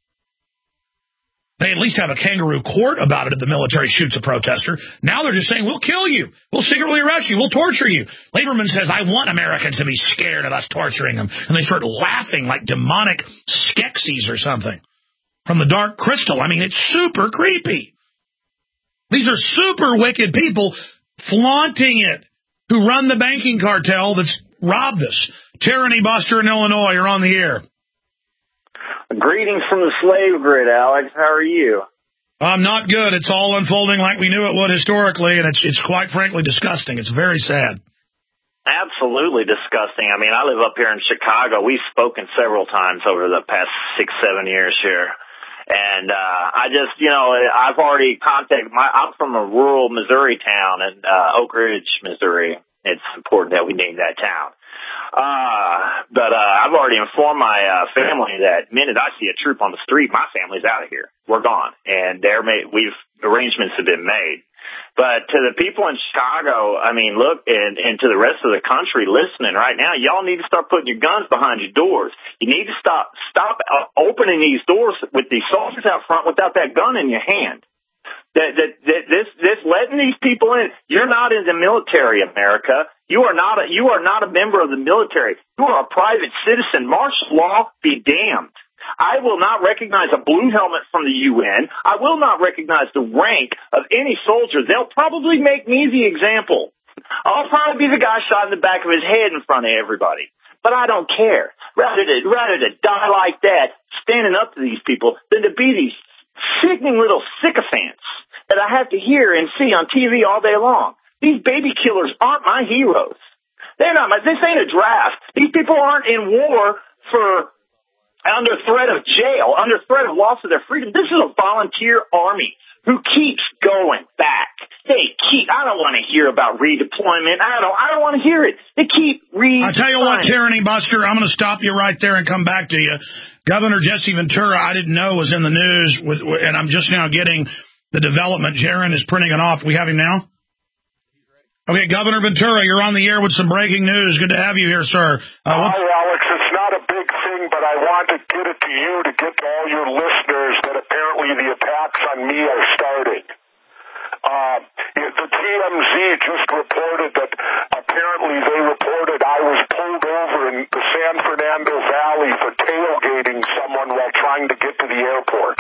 They at least have a kangaroo court about it if the military shoots a protester. Now they're just saying, we'll kill you. We'll secretly arrest you. We'll torture you. Lieberman says, I want Americans to be scared of us torturing them. And they start laughing like demonic Skeksis or something from the Dark Crystal. I mean, it's super creepy. These are super wicked people flaunting it who run the banking cartel that's robbed us. Tyranny Buster in Illinois, you're on the air. Greetings from the slave grid, Alex. How are you? I'm not good. It's all unfolding like we knew it would historically, and it's quite frankly disgusting. It's very sad. Absolutely disgusting. I mean, I live up here in Chicago. We've spoken several times over the past 6-7 years here. And I just, I've already contacted I'm from a rural Missouri town in Oak Ridge, Missouri. It's important that we name that town. But I've already informed my family that the minute I see a troop on the street, my family's out of here. We're gone. And arrangements have been made. But to the people in Chicago, I mean, look, and to the rest of the country listening right now, y'all need to start putting your guns behind your doors. You need to stop opening these doors with these soldiers out front without that gun in your hand. This letting these people in. You're not in the military, America. You are not a member of the military. You are a private citizen. Martial law be damned. I will not recognize a blue helmet from the UN. I will not recognize the rank of any soldier. They'll probably make me the example. I'll probably be the guy shot in the back of his head in front of everybody. But I don't care. Rather to die like that, standing up to these people, than to be these sickening little sycophants that I have to hear and see on TV all day long. These baby killers aren't my heroes. They're not. This ain't a draft. These people aren't in war under threat of jail, under threat of loss of their freedom. This is a volunteer army who keeps going back. I don't want to hear about redeployment. I don't want to hear it. They keep I tell you what, Tyranny Buster, I'm going to stop you right there and come back to you. Governor Jesse Ventura, I didn't know was in the news, and I'm just now getting the development. Jaron is printing it off. We have him now? Okay, Governor Ventura, you're on the air with some breaking news. Good to have you here, sir. Hi, Alex. It's not a big thing, but I want to get it to you to get to all your listeners that apparently the attacks on me are starting. The TMZ just reported that apparently they reported I was pulled over in the San Fernando Valley for tailgating someone while trying to get to the airport.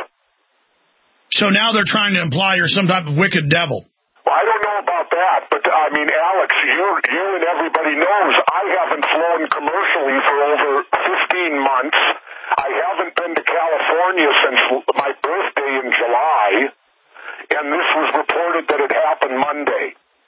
So now they're trying to imply you're some type of wicked devil. Well, I don't know about that, but I mean, Alex, you and everybody knows I haven't flown commercially for over 15 months. I haven't been to California since my birthday in July, and this was reported that it happened Monday.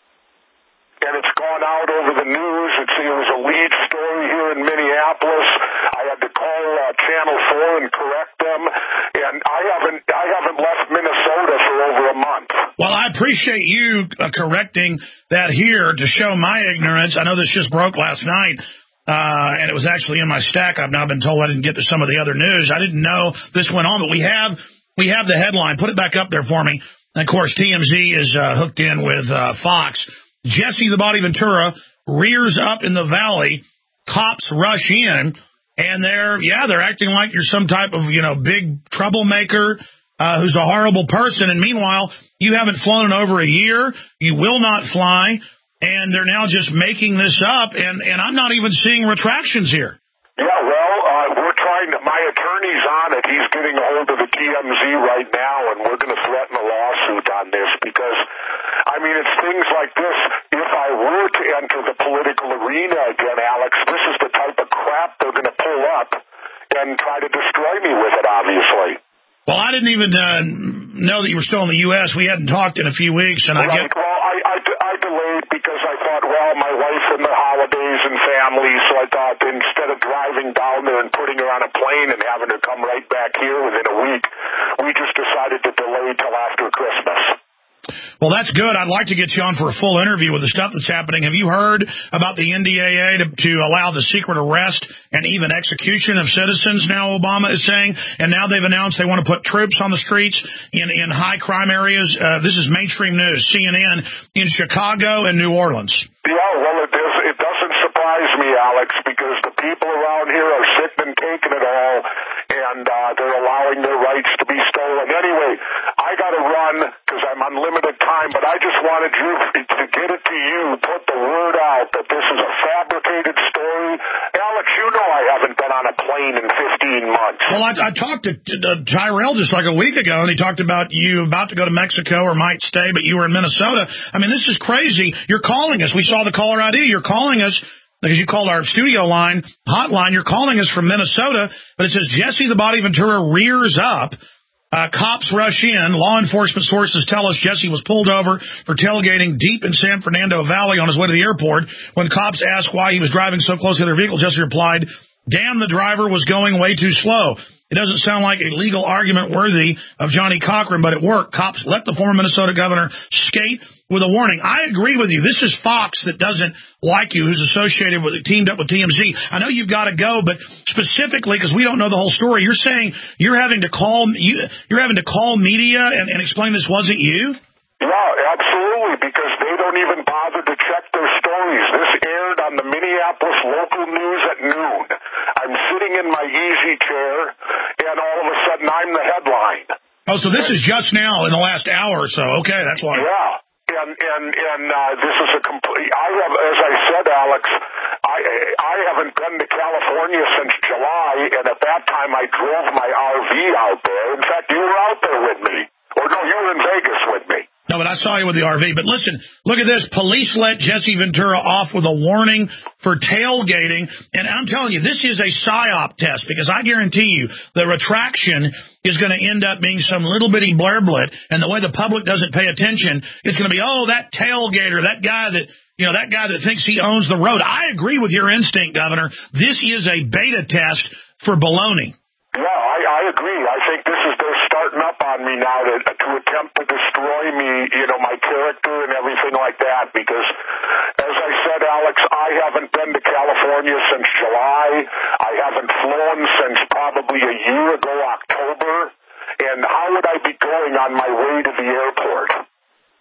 And it's gone out over the news. It was a lead story here in Minneapolis. I had to call Channel 4 and correct them, and I haven't left Minnesota for over a month. Well, I appreciate you correcting that here to show my ignorance. I know this just broke last night, and it was actually in my stack. I've now been told I didn't get to some of the other news. I didn't know this went on, but we have the headline. Put it back up there for me. And, of course, TMZ is hooked in with Fox. Jesse the Body Ventura rears up in the valley. Cops rush in, and they're acting like you're some type of, big troublemaker who's a horrible person. And meanwhile, you haven't flown in over a year. You will not fly. And they're now just making this up. And I'm not even seeing retractions here. Yeah, well, we're trying to, my attorney's on it. He's getting a hold of the TMZ right now, and we're going to threaten a lawsuit on this because, I mean, it's things like this. If I were to enter the political arena again, Alex, this is the type of crap they're going to pull up and try to destroy me with it, obviously. Well, I didn't even know that you were still in the U.S. We hadn't talked in a few weeks, and Well, I delayed because I thought, well, my wife and the holidays and family, so I thought instead of driving down there and putting her on a plane and having her come right back here within a week, we just decided to delay till after Christmas. Well, that's good. I'd like to get you on for a full interview with the stuff that's happening. Have you heard about the NDAA to allow the secret arrest and even execution of citizens now, Obama is saying? And now they've announced they want to put troops on the streets in high crime areas. This is mainstream news, CNN, in Chicago and New Orleans. Yeah, well, it doesn't surprise me, Alex, because the people around here are sitting and taking it all, and they're allowing their rights to be stolen. Anyway, I got to run because I'm on limited time, but I just wanted you to get it to you, put the word out that this is a fabricated story. Alex, you know I haven't been on a plane in 15 months. Well, I talked to Tyrell just like a week ago, and he talked about you about to go to Mexico or might stay, but you were in Minnesota. I mean, this is crazy. You're calling us. We saw the caller ID. You're calling us because you called our studio line, hotline. You're calling us from Minnesota, but it says Jesse the Body Ventura rears up. Cops rush in. Law enforcement sources tell us Jesse was pulled over for tailgating deep in San Fernando Valley on his way to the airport. When cops asked why he was driving so close to their vehicle, Jesse replied, "Damn, the driver was going way too slow." It doesn't sound like a legal argument worthy of Johnny Cochran, but it worked. Cops let the former Minnesota governor skate with a warning. I agree with you. This is Fox that doesn't like you, who's associated with, teamed up with TMZ. I know you've got to go, but specifically, because we don't know the whole story, you're saying you're having to call media and explain this wasn't you? Yeah, absolutely, because they don't even bother to check their stories. This aired on the Minneapolis local news at noon. I'm sitting in my easy chair, and all of a sudden I'm the headline. Oh, so this is just now in the last hour or so. Okay, that's why. Yeah. And this is a complete. As I said, Alex, I haven't been to California since July, and at that time I drove my RV out there. In fact, you were out there with me. Or no, you were in Vegas with me. No, but I saw you with the RV. But listen, look at this. Police let Jesse Ventura off with a warning for tailgating. And I'm telling you, this is a PSYOP test, because I guarantee you the retraction is going to end up being some little bitty blairblet. And the way the public doesn't pay attention, it's going to be, oh, that tailgater, that guy that thinks he owns the road. I agree with your instinct, Governor. This is a beta test for baloney. Yeah, I agree. I think they're starting up on me now to attempt to destroy me, my character and everything like that, because, as I said, Alex, I haven't been to California since July. I haven't flown since probably a year ago, October. And how would I be going on my way to the airport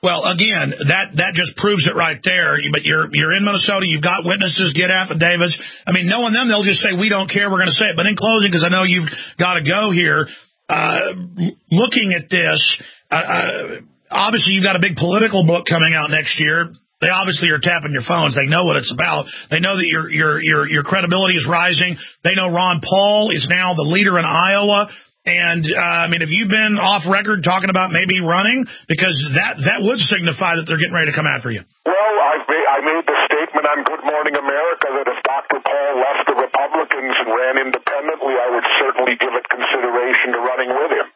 Well, again, that just proves it right there. But you're in Minnesota. You've got witnesses, get affidavits. I mean, knowing them, they'll just say, we don't care. We're going to say it. But in closing, because I know you've got to go here, looking at this, obviously you've got a big political book coming out next year. They obviously are tapping your phones. They know what it's about. They know that your credibility is rising. They know Ron Paul is now the leader in Iowa. And, I mean, have you been off record talking about maybe running? Because that would signify that they're getting ready to come after you. Well, I made the statement on Good Morning America that if Dr. Paul left the Republicans and ran independently, I would certainly give it consideration to running with him.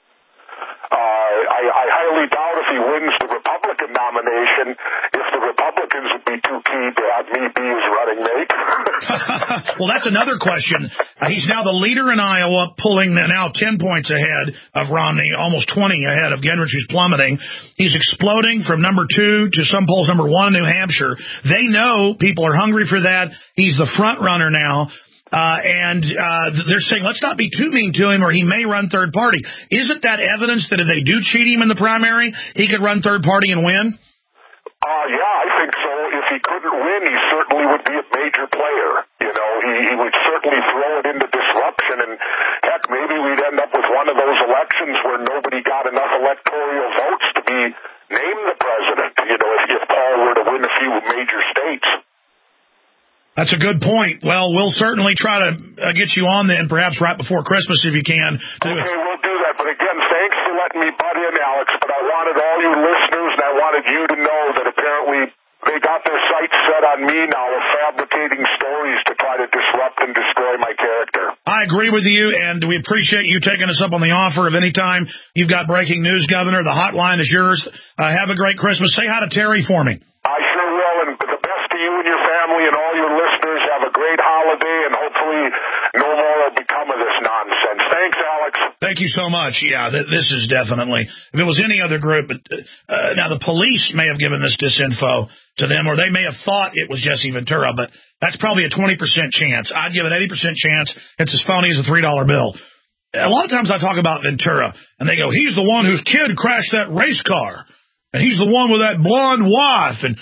I highly doubt if he wins the Republican nomination, if the Republicans would be too keen to have me be his running mate. Well, that's another question. He's now the leader in Iowa, pulling now 10 points ahead of Romney, almost 20 ahead of Gingrich, who's plummeting. He's exploding from number 2 to some polls number 1 in New Hampshire. They know people are hungry for that. He's the front runner now. And they're saying, let's not be too mean to him or he may run third party. Isn't that evidence that if they do cheat him in the primary, he could run third party and win? Yeah, I think so. If he couldn't win, he certainly would be a major player. You know, he would certainly throw it into disruption. And heck, maybe we'd end up with one of those elections where nobody got enough electoral votes to be named the president, you know, if Paul were to win a few major states. That's a good point. Well, we'll certainly try to get you on then, perhaps right before Christmas if you can. Okay, we'll do that. But again, thanks for letting me butt in, Alex. But I wanted all you listeners and I wanted you to know that apparently they got their sights set on me now of fabricating stories to try to disrupt and destroy my character. I agree with you, and we appreciate you taking us up on the offer of any time you've got breaking news, Governor. The hotline is yours. Have a great Christmas. Say hi to Terry for me. I sure will, and the best to you and your family and all your listeners. Have a great holiday, and hopefully no more will become of this nonsense. Thanks, Alex. Thank you so much. Yeah, this is definitely, if it was any other group, now the police may have given this disinfo to them, or they may have thought it was Jesse Ventura, but that's probably a 20% chance. I'd give an 80% chance it's as phony as a $3 bill. A lot of times I talk about Ventura, and they go, he's the one whose kid crashed that race car. And he's the one with that blonde wife, and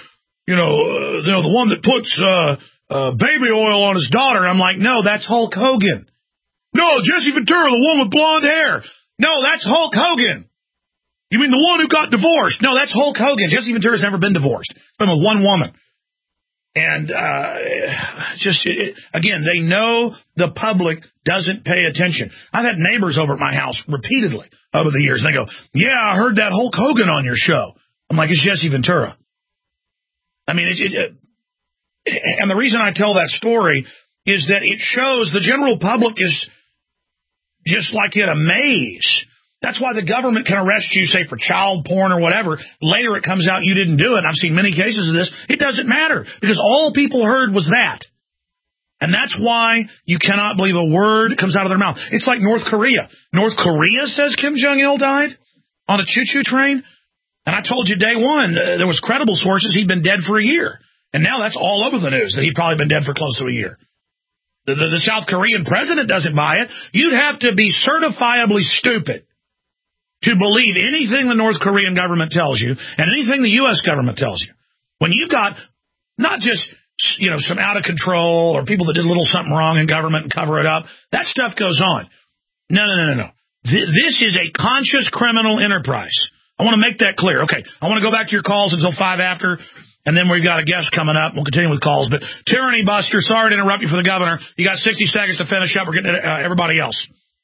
the one that puts baby oil on his daughter. I'm like, no, that's Hulk Hogan. No, Jesse Ventura, the one with blonde hair. No, that's Hulk Hogan. You mean the one who got divorced? No, that's Hulk Hogan. Jesse Ventura's never been divorced. He's been with one woman. And again, they know the public doesn't pay attention. I've had neighbors over at my house repeatedly over the years, and they go, yeah, I heard that Hulk Hogan on your show. I'm like, it's Jesse Ventura. I mean, and the reason I tell that story is that it shows the general public is just like in a maze. That's why the government can arrest you, say, for child porn or whatever. Later it comes out you didn't do it. I've seen many cases of this. It doesn't matter because all people heard was that. And that's why you cannot believe a word that comes out of their mouth. It's like North Korea. North Korea says Kim Jong-il died on a choo-choo train. And I told you day one, there was credible sources, he'd been dead for a year. And now that's all over the news, that he'd probably been dead for close to a year. The South Korean president doesn't buy it. You'd have to be certifiably stupid to believe anything the North Korean government tells you and anything the U.S. government tells you. When you've got not just, some out of control or people that did a little something wrong in government and cover it up, that stuff goes on. No. This is a conscious criminal enterprise. I want to make that clear. Okay, I want to go back to your calls until 5 after, and then we've got a guest coming up. We'll continue with calls. But Tyranny Buster, sorry to interrupt you for the governor. You got 60 seconds to finish up. We're getting to everybody else.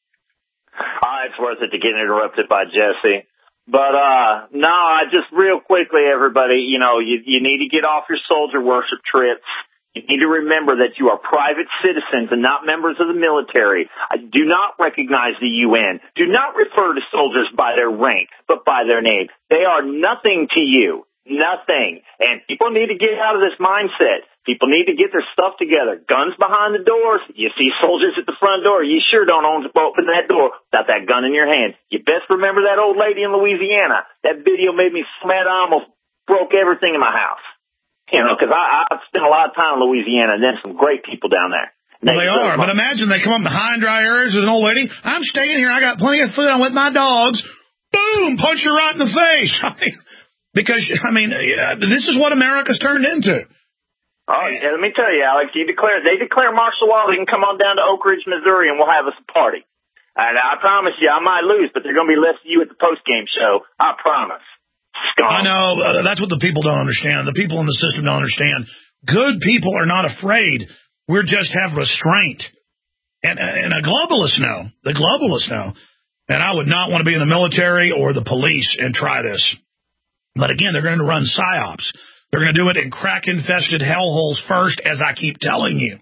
It's worth it to get interrupted by Jesse. But, no, just real quickly, everybody, you need to get off your soldier worship trips. You need to remember that you are private citizens and not members of the military. Do not recognize the UN. Do not refer to soldiers by their rank, but by their name. They are nothing to you. Nothing. And people need to get out of this mindset. People need to get their stuff together. Guns behind the doors. You see soldiers at the front door. You sure don't open that door without that gun in your hand. You best remember that old lady in Louisiana. That video made me so mad I almost broke everything in my house. Because I've spent a lot of time in Louisiana, and there's some great people down there. Well, they are, but imagine they come up in the high and dry areas with an old lady. I'm staying here. I got plenty of food. I'm with my dogs. Boom! Punch her right in the face. Because, I mean, this is what America's turned into. Oh, yeah, let me tell you, Alex, they declare martial law, they can come on down to Oak Ridge, Missouri, and we'll have us a party. And I promise you, I might lose, but there's going to be less of you at the post-game show. I promise. Scum. I know. That's what the people don't understand. The people in the system don't understand. Good people are not afraid. We just have restraint. And the globalists know. The globalists know. And I would not want to be in the military or the police and try this. But again, they're going to run psyops. They're going to do it in crack-infested hellholes first, as I keep telling you.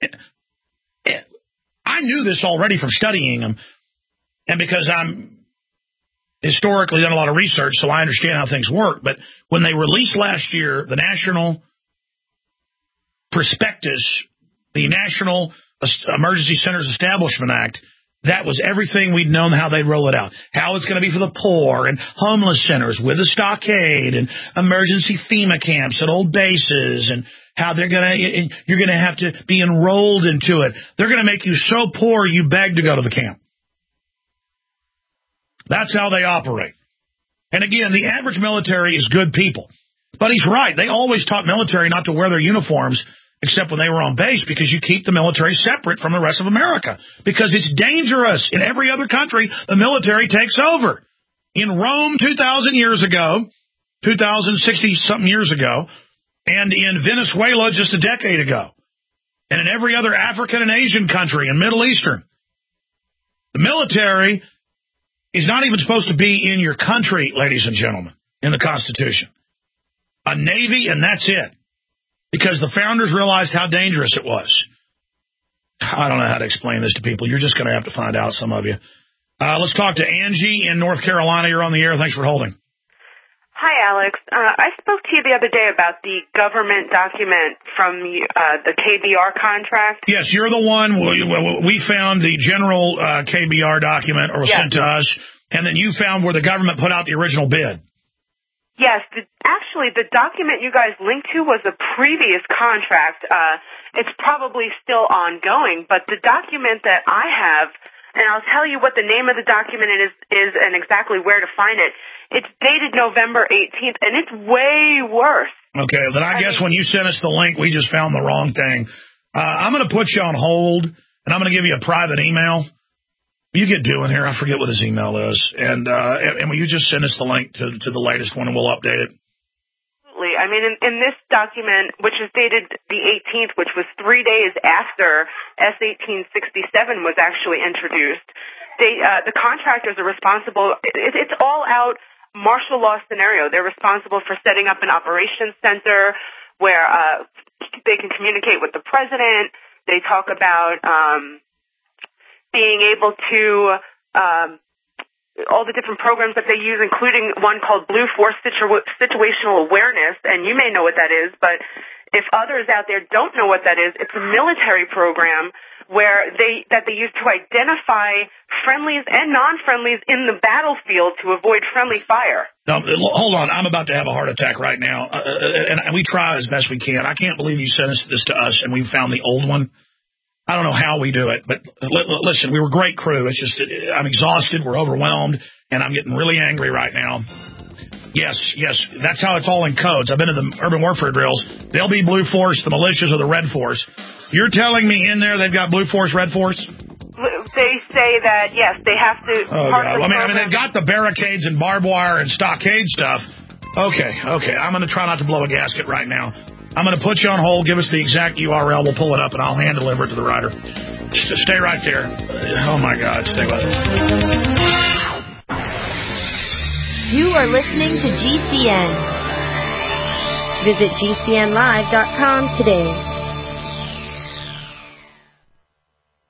I knew this already from studying them, and because I'm historically done a lot of research, so I understand how things work. But when they released last year the National Prospectus, the National Emergency Centers Establishment Act, that was everything we'd known how they'd roll it out. How it's going to be for the poor and homeless centers with a stockade and emergency FEMA camps at old bases, and how you're going to have to be enrolled into it. They're going to make you so poor you beg to go to the camp. That's how they operate. And again, the average military is good people. But he's right. They always taught military not to wear their uniforms except when they were on base, because you keep the military separate from the rest of America. Because it's dangerous. In every other country, the military takes over. In Rome 2,000 years ago, 2,060-something years ago, and in Venezuela just a decade ago, and in every other African and Asian country and Middle Eastern, the military is not even supposed to be in your country, ladies and gentlemen, in the Constitution. A Navy, and that's it. Because the founders realized how dangerous it was. I don't know how to explain this to people. You're just going to have to find out, some of you. Let's talk to Angie in North Carolina. You're on the air. Thanks for holding. Hi, Alex. I spoke to you the other day about the government document from the KBR contract. Yes, you're the one. We found the general KBR document, or was sent to us, and then you found where the government put out the original bid. Yes, actually, the document you guys linked to was a previous contract. It's probably still ongoing, but the document that I have, and I'll tell you what the name of the document is and exactly where to find it. It's dated November 18th, and it's way worse. Okay, then I guess when you sent us the link, we just found the wrong thing. I'm going to put you on hold, and I'm going to give you a private email. You get doing here. I forget what his email is. And will you just send us the link to the latest one, and we'll update it? Absolutely. I mean, in this document, which is dated the 18th, which was 3 days after S-1867 was actually introduced, the contractors are responsible. It's all out martial law scenario. They're responsible for setting up an operations center where they can communicate with the president. They talk about being able to all the different programs that they use, including one called Blue Force Situational Awareness, and you may know what that is, but if others out there don't know what that is, it's a military program where they use to identify friendlies and non-friendlies in the battlefield to avoid friendly fire. No, hold on. I'm about to have a heart attack right now, and we try as best we can. I can't believe you sent this to us, and we found the old one. I don't know how we do it, but listen, we were a great crew. It's just I'm exhausted, we're overwhelmed, and I'm getting really angry right now. Yes, that's how it's all in codes. I've been to the urban warfare drills. They'll be Blue Force, the militias, or the Red Force. You're telling me in there they've got Blue Force, Red Force? They say that, yes, they have to. Oh, God. I mean, they've got the barricades and barbed wire and stockade stuff. Okay. I'm going to try not to blow a gasket right now. I'm going to put you on hold. Give us the exact URL. We'll pull it up, and I'll hand deliver it to the writer. Just stay right there. Oh, my God. Stay with us. You are listening to GCN. Visit GCNlive.com today.